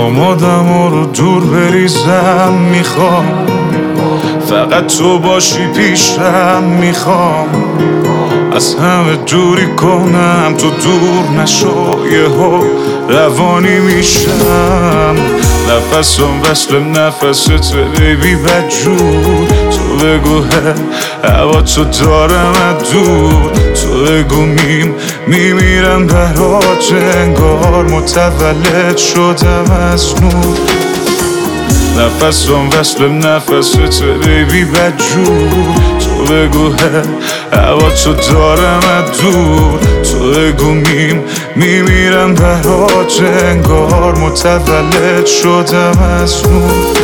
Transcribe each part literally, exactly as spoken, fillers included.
آمادم رو دور بریزم، میخوام فقط تو باشی پیشم، میخوام از همه دوری کنم تو دور نشو، یهو روانی میشم. نفسم وصل نفست بیبی بدجور، تو بگو هوا تو دارم از دور، تو بگو میم میمیرم برات، انگار متولد شدم از نور. نفسم وصل نفست بیبی بدجور، تو بگو هوا تو دارم از دور، تو بگو میم میمیرم برات، انگار متولد شدم از نور.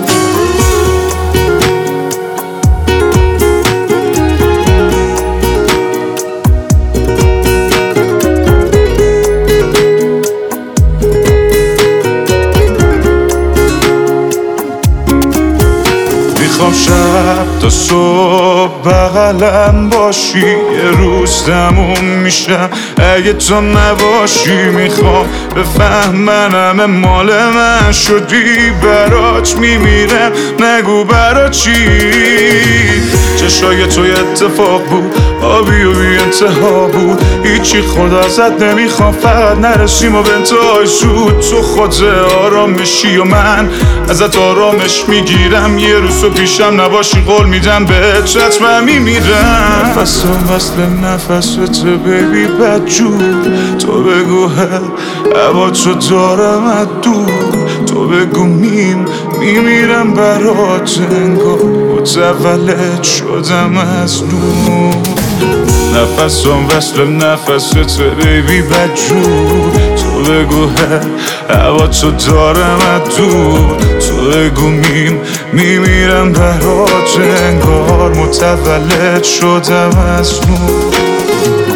میخوام شب تا صبح بغلم باشی، یه روز تموم میشم اگه تو نباشی. میخوام بفهمنم مال من شدی، برات میمیرم نگو برا چی. چشای توی اتفاق بود، آبی و بی انتها بود، هیچی خدا ازت نمیخوام، فقط نرسیم و به انتهای زود. تو خود آرامشی و من ازت آرامش میگیرم، یه روز تو پیشم نباشی قول میدم بهت حتما میمیرم. نفسم وصل نفست بیبی بدجور، تو بگو هوا تو دارم از دور، تو بگو میم میمیرم برات، انگار متولد شدم از نور. نفسم وصل نفست بیبی بدجور، تو بگو هوا تو دارم از دور، تو بگو میم میمیرم برات، انگار متولد شدم از نور.